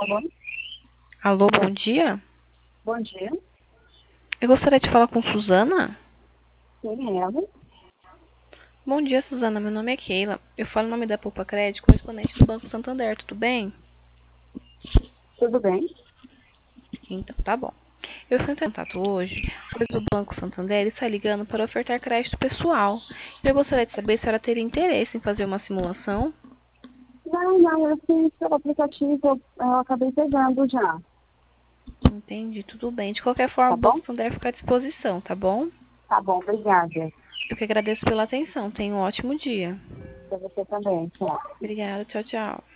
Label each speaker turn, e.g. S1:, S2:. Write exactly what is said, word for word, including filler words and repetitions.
S1: Alô?
S2: Alô, bom dia.
S1: Bom dia.
S2: Eu gostaria de falar com Suzana.
S1: Sim, ela.
S2: Bom dia, Suzana. Meu nome é Keila. Eu falo em nome da Poupa Crédito, correspondente do Banco Santander. Tudo bem?
S1: Tudo bem?
S2: Então, tá bom. Eu estou em contato hoje, pois o Banco Santander está ligando para ofertar crédito pessoal. Eu gostaria de saber se ela teria interesse em fazer uma simulação.
S1: Não, não, eu fiz pelo aplicativo, eu, eu acabei pegando já.
S2: Entendi, tudo bem. De qualquer forma,
S1: Tá
S2: o Banco
S1: bom?
S2: Santander fica à disposição, tá bom?
S1: Tá bom, obrigada.
S2: Eu que agradeço pela atenção. Tenha um ótimo dia.
S1: Pra você também. Tchau.
S2: Obrigada, tchau, tchau.